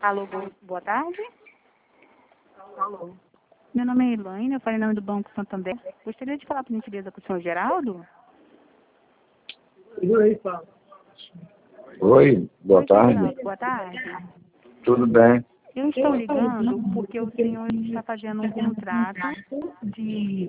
Alô, boa tarde. Alô. Meu nome é Elaine, eu falo em nome do Banco Santander. Gostaria de falar, por gentileza, com o senhor Geraldo? Segura aí, fala. Oi, boa Oi, tarde. Geraldo, boa tarde. Tudo bem? Eu estou ligando porque o senhor está fazendo um contrato de...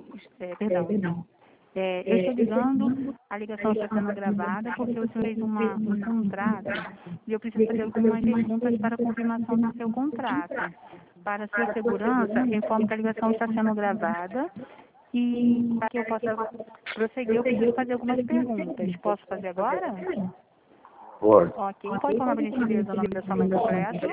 eu estou ligando, a ligação está sendo gravada porque o senhor fez um contrato e eu preciso fazer algumas perguntas para a confirmação do seu contrato. Para a sua segurança, informo que a ligação está sendo gravada e para que eu possa prosseguir, eu preciso fazer algumas perguntas. Posso fazer agora? Pode. Ok. Pode informar para a gentileza o nome da sua mãe completo?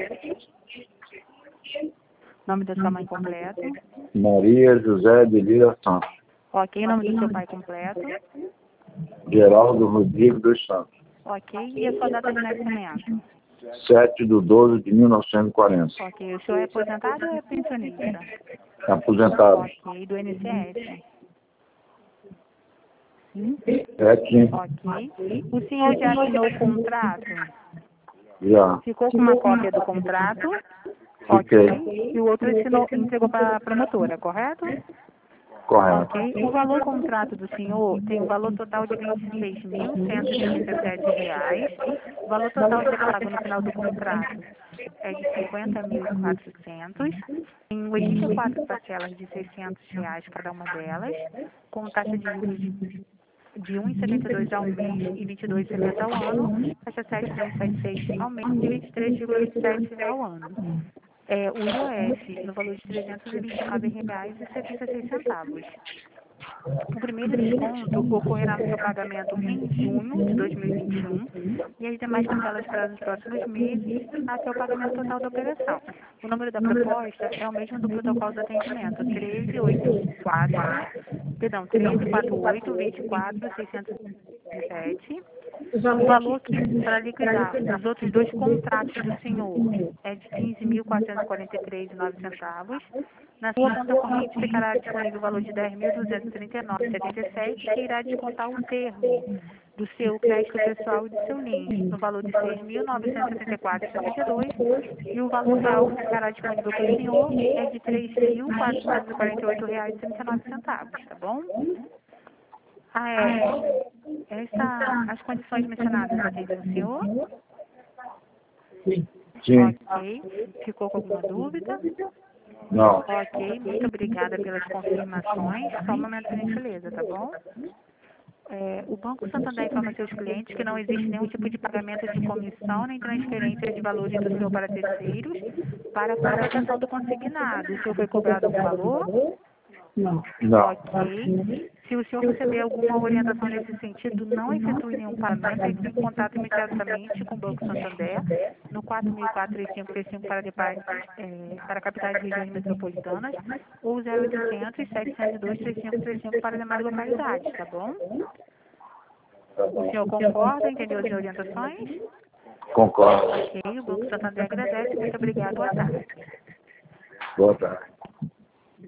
Nome da sua mãe completo? Maria José de Lira Santos. Ok. Nome do seu pai completo? Geraldo Rodrigo dos Santos. Ok. E a sua data de nascimento? 7/12/1940. Ok. O senhor é aposentado ou é pensionista? Aposentado. Ok. Do INSS? Sim. Ok. O senhor já assinou o contrato? Já. Ficou com uma cópia do contrato? Fiquei. Ok. E o outro entregou para a promotora, correto? Correto. Ok. O valor do contrato do senhor tem um valor total de R$ 26.137. O valor total a ser pago no final do contrato é de R$ 50.400. Tem 84 parcelas de R$ 600 cada uma delas, com taxa de juros de 1,72 ao mês e 22,70 ao ano, taxa 7,76 ao mês e 23,27 ao ano. O IOF no valor de R$ 329,76. O primeiro desconto ocorrerá no seu pagamento em junho de 2021 e as demais parcelas para os próximos meses até o pagamento total da operação. O número da proposta é o mesmo do protocolo de atendimento, 1348-24-607. O valor para liquidar os outros dois contratos do senhor é de R$ 15.443,09. Na sua conta corrente ficará disponível o valor de R$ 10.239,77, que irá descontar o termo do seu crédito pessoal e do seu link, no valor de R$ 6.974,72, e o valor real que ficará disponível para o senhor é de R$ 3.448,39, tá bom? As condições mencionadas atendem o senhor? Sim. Ok. Ficou com alguma dúvida? Não. Ok. Muito obrigada pelas confirmações. Só um momento, por gentileza, tá bom? O Banco Santander informa seus clientes que não existe nenhum tipo de pagamento de comissão nem transferência de valores do senhor para terceiros para a contratação do consignado. O senhor foi cobrado algum valor? Não. Não. Ok. Se o senhor receber alguma orientação nesse sentido, não efetue nenhum pagamento, entre em contato imediatamente com o Banco Santander no 4004-3535 para capitais e regiões metropolitanas ou 0800-702-3535 para demais localidades, tá bom? O senhor concorda? Entendeu as orientações? Concordo. Ok. O Banco Santander agradece. Muito obrigado. Boa tarde. Boa tarde.